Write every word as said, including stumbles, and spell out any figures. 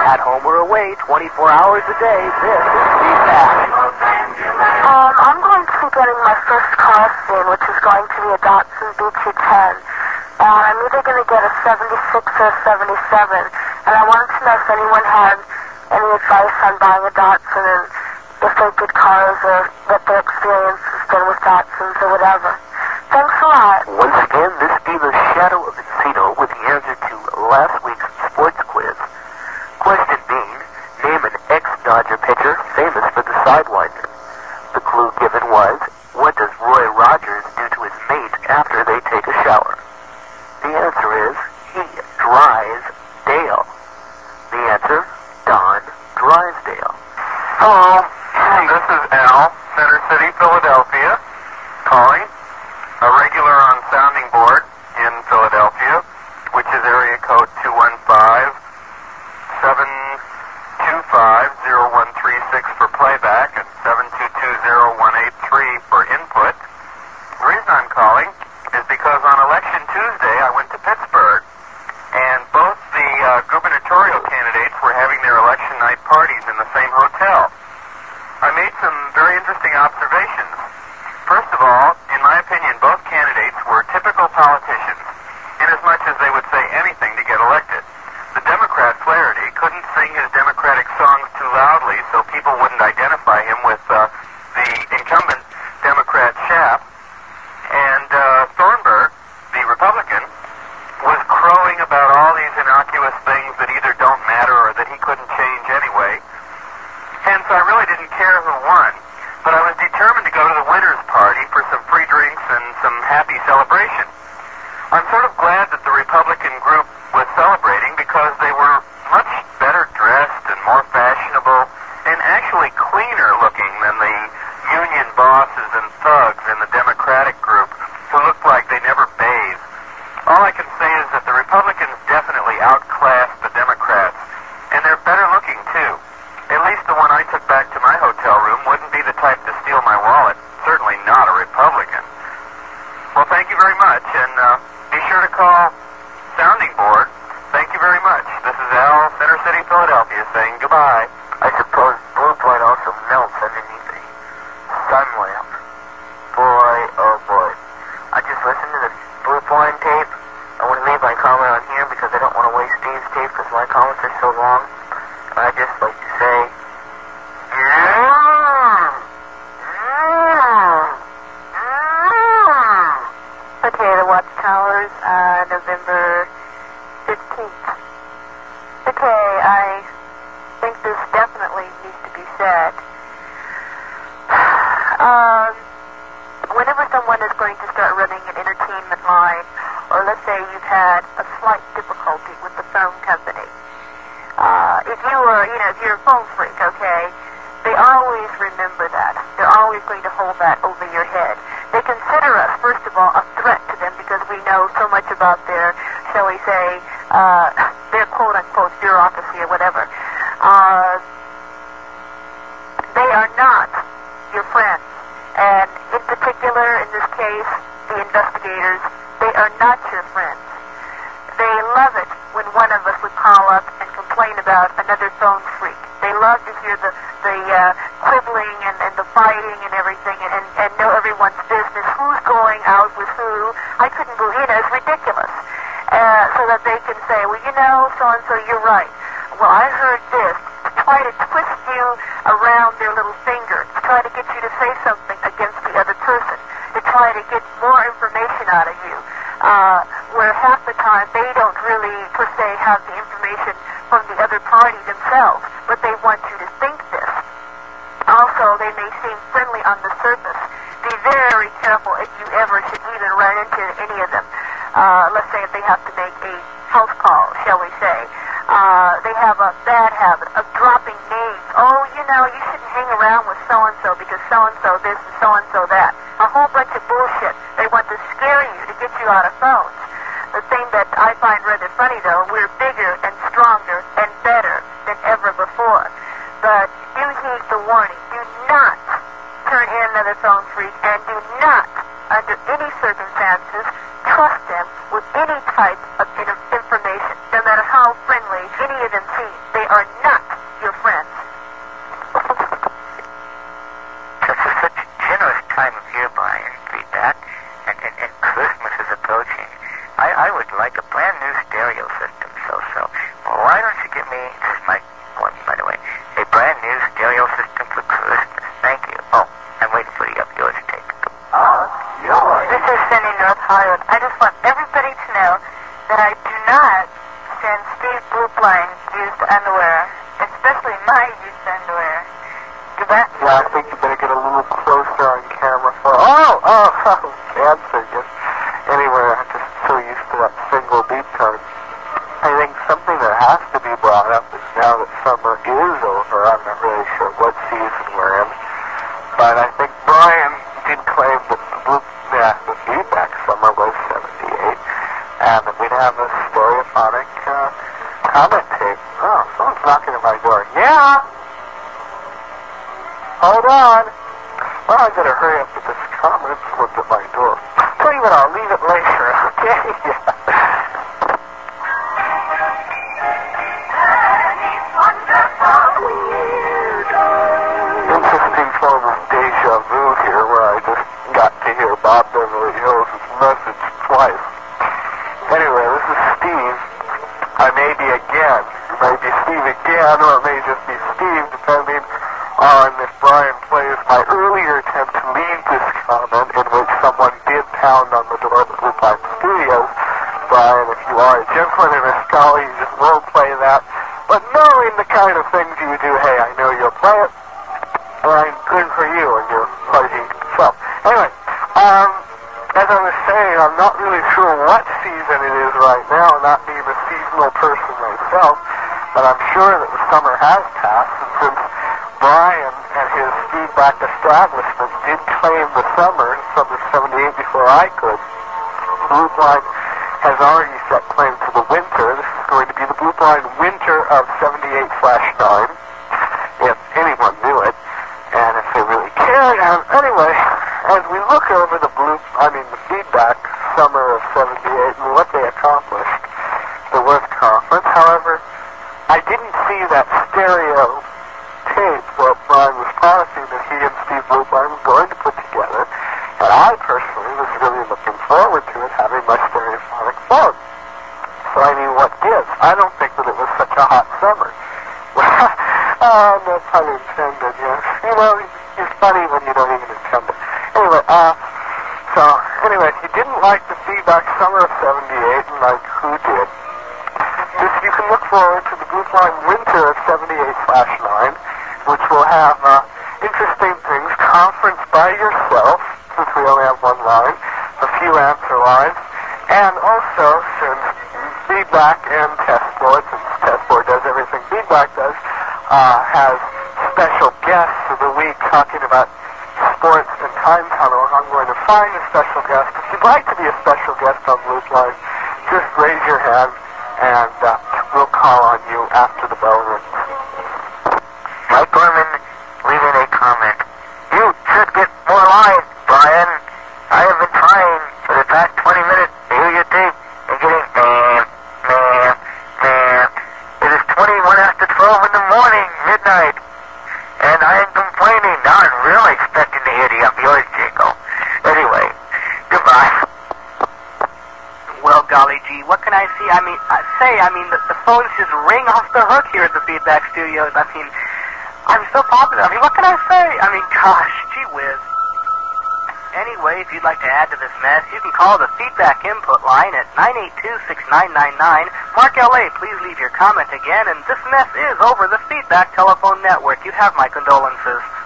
At home or away, twenty-four hours a day, this is feedback. Um, I'm going to be getting my first car soon, which is going to be a Datsun B two ten. And I'm either going to get a seventy-six or a seventy-seven. And I wanted to know if anyone had any advice on buying a Datsun and if they're good cars or what their experience has been with Datsuns or whatever. Thanks a lot. Once again, this be the Shadow of Encino with the answer to last week's sports quiz. Question being, name an ex-Dodger pitcher famous for the Sidewinder. The clue given was, what does Roy Rogers do to his mate after they take a shower? The answer is, he dries Dale. The answer, Don Drysdale. Hello, this is Al, Center City, Philadelphia, calling. A regular on sounding board in Philadelphia, which is area code two one five, seven two five, zero one three six for playback and seven two two, zero one eight three for input. The reason I'm calling is because on Election Tuesday I went to Pittsburgh, and both the uh, gubernatorial candidates were having their election night parties in the same hotel. I made some very interesting observations. First of all, in my opinion, both candidates were typical politicians, inasmuch as they would say anything to get elected. The Democrat, Flaherty, couldn't sing his Democratic songs too loudly so people wouldn't identify him with uh, the incumbent Democrat Schaaf. And uh, Thornburg, the Republican, was crowing about all these innocuous things that either don't matter or that he couldn't change anyway. Hence, I really didn't care who won. But I was determined to go to the winner's party for some free drinks and some happy celebration. I'm sort of glad that the Republican group was celebrating because they were much better dressed and more fashionable and actually cleaner looking than the union bosses and thugs in the Democratic group who looked like they never bathed. All I can say is that the Republicans definitely outclassed the Democrats, and they're better looking too. At least the one I took back to my hotel room wouldn't be the type to steal my wallet. Certainly not a Republican. Well, thank you very much, and uh, be sure to call Sounding Board. Thank you very much. This is Al, Center City, Philadelphia, saying goodbye. I suppose blue point also melts underneath a sun lamp. Boy, oh boy. I just listened to the blue point tape. I want to leave my comment on here because I don't want to waste Steve's tape because my comments are so long. I'd just like to say, okay, the Watchtowers, uh, November fifteenth. Okay, I think this definitely needs to be said. Um, whenever someone is going to start running an entertainment line, or let's say you've had a slight difficulty with the phone company, Uh, if you were, you know, if you're a phone freak, okay, they always remember that. They're always going to hold that over your head. They consider us, first of all, a threat to them because we know so much about their, shall we say, uh, their quote-unquote bureaucracy or whatever. Uh, they are not your friends. And in particular, in this case, the investigators, they are not your friends. They love it when one of us would call up and complain about another phone freak. They love to hear the, the uh, quibbling and, and the fighting and everything and, and, and know everyone's business, who's going out with who. I couldn't believe it. It's ridiculous. Uh, so that they can say, well, you know, so-and-so, you're right. Well, I heard this. To try to twist you around their little finger, to try to get you to say something against the other person, to try to get more information out of you. Uh, where half the time they don't really, per se, have the information from the other party themselves, but they want you to think this. Also, they may seem friendly on the surface. Be very careful if you ever should even run into any of them. Uh, let's say if they have to make a house call, shall we say. Uh, they have a bad habit of dropping names. Oh, you know, you shouldn't hang around with so-and-so because so-and-so this and so-and-so that. A whole bunch of bullshit. They want to scare you to get you out of phones. The thing that I find rather funny, though, we're bigger and stronger and better than ever before. But do heed the warning. Do not turn in another phone freak, and do not, under any circumstances, trust them with any type of information. No matter how friendly any of them seem, they are not your friends. This is such a generous time of year, Brian, feedback, and, and, and Christmas is approaching. I, I would like a brand new stereo system, so-so. Well, why don't you get me, this is my one, by the way, a brand new stereo system for Christmas. Thank you. Oh, I'm waiting for the up yours tape. Oh, yours. This is Cindy, North Hollywood. I just want everybody to know that I do not send Steve Bloopline used underwear, especially my used underwear. Do that? Yeah, I think you better get a little closer on camera for... Oh, oh, oh, cancer. Yes. Anyway, I'm just so used to that single beat tone. I think something that has to be brought up is now that summer is over, I'm not really sure what season we're in, but I think Brian did claim that the, blue, yeah, the feedback summer was seventy-eight, and that we'd have a stereophonic uh, comment tape. Oh, someone's knocking at my door. Yeah? Hold on. Well, I better hurry up with this comment. Someone's at my door. Tell you what, I'll leave it later, okay? Yeah. Interesting form of deja vu here, where I just got to hear Bob Beverly Hills' message twice. Anyway, this is Steve. I may be again. It may be Steve again, or it may just be Steve, depending on if Brian plays my earlier attempt to leave this comment in which someone did pound on the door of the Blue Pine Studios. Brian, if you are a gentleman and a scholar, you just won't play that. But knowing the kind of things you do, hey, I know you'll play it. And good for you and your party self. Anyway, um, as I was saying, I'm not really sure what season it is right now, not being a seasonal person myself, but I'm sure that the summer has passed, and since Brian and his feedback establishment did claim the summer, summer seventy-eight before I could, Blue Blind has already set claim to the winter. This is going to be the Blue Blind winter of seventy-eight slash nine, if anyone knew it, and if they really cared. And anyway, as we look over the blue, I mean the feedback summer of seventy-eight and what they accomplished, the Worth Conference, however, I didn't see that stereo tape that Brian was promising that he and Steve Bloopline were going to put together, and I personally was really looking forward to it having my stereophonic phone. So I mean, what gives? I don't think that it was such a hot summer. uh, no pun intended, yes. You know, it's funny when you don't even intend it. Anyway, uh, so, anyway, if you didn't like the feedback summer of seventy-eight, and like, who did? Just, you can look forward to the Bloopline winter of seventy-eight slash nine, which will have, uh, interesting things, conference by yourself, since we only have one line, a few answer lines, and also, since feedback and test board, since test board does everything feedback does, uh, has special guests of the week talking about sports and time tunnel. I'm going to find a special guest. If you'd like to be a special guest on Blues Line, just raise your hand, and uh, we'll call on you after the bell rings. Mike Gorman leaving a comment. You should get more lines, Brian. I have been trying for the past twenty minutes to hear your tape and getting meh, meh, meh. It is twenty-one after twelve in the morning, midnight, and I am complaining. Now I'm really expecting to hear the up yours jingle. Anyway, goodbye. Well, golly gee, what can I see? I mean, I say, I mean, the, the phones just ring off the hook here at the Feedback Studios. I mean, I'm so popular. I mean, what can I say? I mean, gosh, gee whiz. Anyway, if you'd like to add to this mess, you can call the Feedback Input line at nine eight two, six nine nine nine. Mark L A, please leave your comment again, and this mess is over the Feedback Telephone Network. You have my condolences.